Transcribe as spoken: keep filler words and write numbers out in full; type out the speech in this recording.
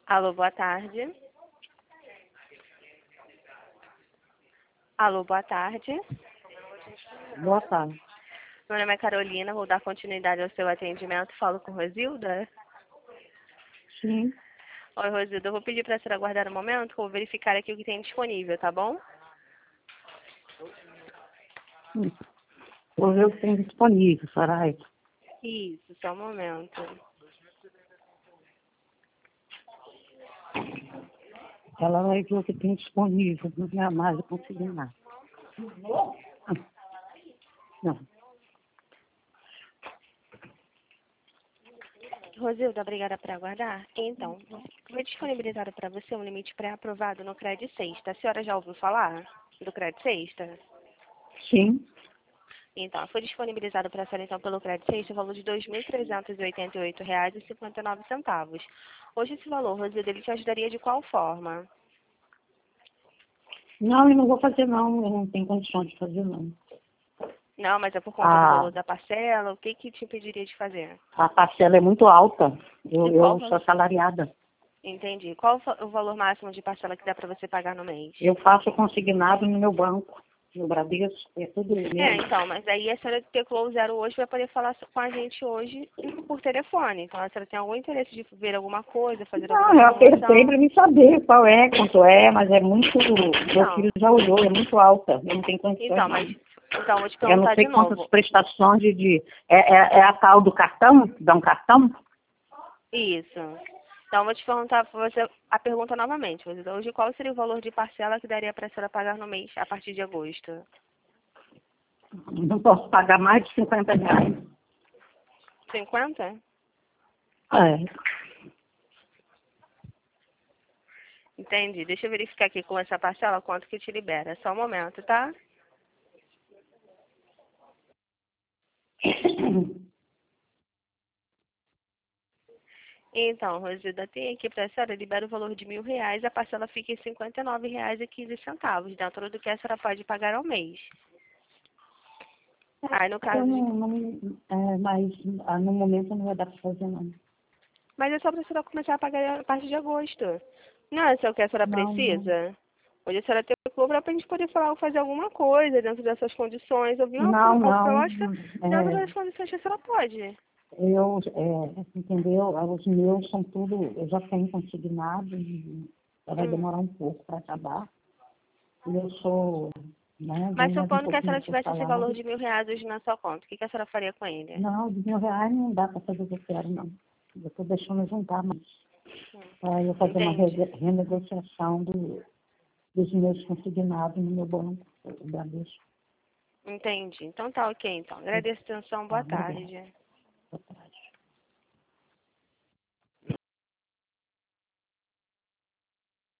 Alô, boa tarde. Alô, boa tarde. Boa tarde. Meu nome é Carolina, vou dar continuidade ao seu atendimento. Falo com Rosilda. Sim. Oi, Rosilda, eu vou pedir para a senhora aguardar um momento, vou verificar aqui o que tem disponível, tá bom? Vou ver o que tem disponível, Sarai. Isso, só um momento. Ela vai ver o que tem disponível, não é mais eu conseguir nada. Não. Rosilda, obrigada por aguardar. Então, foi disponibilizado para você um limite pré-aprovado no Cred Sexta. A senhora já ouviu falar do Cred Sexta? Sim. Então, foi disponibilizado para a senhora, então, pelo Cred Sexta o valor de dois mil trezentos e oitenta e oito reais e cinquenta e nove centavos. Hoje esse valor, Rosilda, ele te ajudaria de qual forma? Não, eu não vou fazer não, eu não tenho condições de fazer não. Não, mas é por conta do A, valor da parcela? O que que te impediria de fazer? a parcela é muito alta, eu, E qual eu o sou valor? assalariada. Entendi. Qual o fa- o valor máximo de parcela que dá para você pagar no mês? Eu faço consignado no meu banco, no Bradesco, é tudo É, mesmo. então, mas aí a senhora teclou o zero hoje vai poder falar com a gente hoje por telefone. Então, a senhora tem algum interesse de ver alguma coisa, fazer Não, alguma eu apertei promoção? para me saber qual é, quanto é, mas é muito, meu Não. filho já olhou, é muito alta, eu não tenho condições Então, não. mas então vou te Eu não perguntar sei de quantas novo. prestações de... de é, é, é a tal do cartão? Dá um cartão? Isso. Então, vou te perguntar para você a pergunta novamente. Rosilda. Hoje, qual seria o valor de parcela que daria para a senhora pagar no mês a partir de agosto? Não posso pagar mais de cinquenta reais. cinquenta? É. Entendi. Deixa eu verificar aqui com essa parcela quanto que te libera. Só um momento, tá? Então, Rosilda, tem aqui para a senhora, libera o valor de mil reais, a parcela fica em cinquenta e nove reais e quinze centavos, dentro do que a senhora pode pagar ao mês. Aí, no Eu caso de... não, não, é, mas ah, no momento não vai dar para fazer não. Mas é só para a senhora começar a pagar a partir de agosto. Não é só o que a senhora Não, não. precisa? Hoje a senhora tem o cobra para a gente poder falar, fazer alguma coisa dentro dessas condições, ouvir uma Não, proposta não. lógica, dentro das É, condições que a senhora pode. eu, é, entendeu? Os meus são tudo, eu já tenho consignado e vai Hum. demorar um pouco para acabar. E eu sou, né, Mas ganho mais um supondo que a pouquinho senhora do seu tivesse esse valor salário. de mil reais hoje na sua conta, o que, que a senhora faria com ele? Não, de mil reais não dá para fazer o que eu quero, não. Eu estou deixando juntar mais. Para eu fazer uma Entende? rede- renegociação do, dos meus consignados no meu banco, o Bradesco. Entendi. Então tá ok, então. Agradeço a atenção. Boa Tá, obrigada. tarde. Boa tarde.